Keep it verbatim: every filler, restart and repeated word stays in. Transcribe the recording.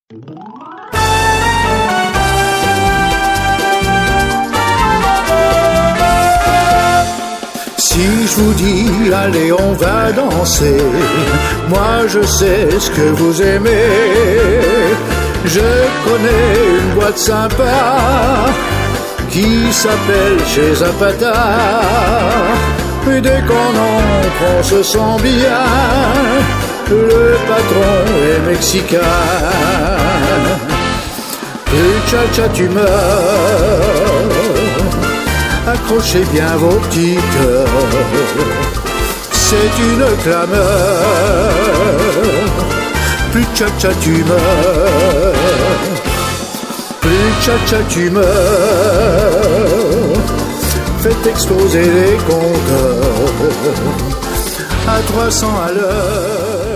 Si je vous dis, allez, on va danser, moi je sais ce que vous aimez. Je connais une boîte sympa qui s'appelle chez Zapata. Et dès qu'on entre, on se sent bien. Le patron est mexicain. Et tcha-tcha tu meurs. Accrochez bien vos petits cœurs. C'est une clameur. Plus tcha-tcha tu meurs. Plus tcha-tcha tu meurs. Faites exploser les compteurs à trois cents à l'heure.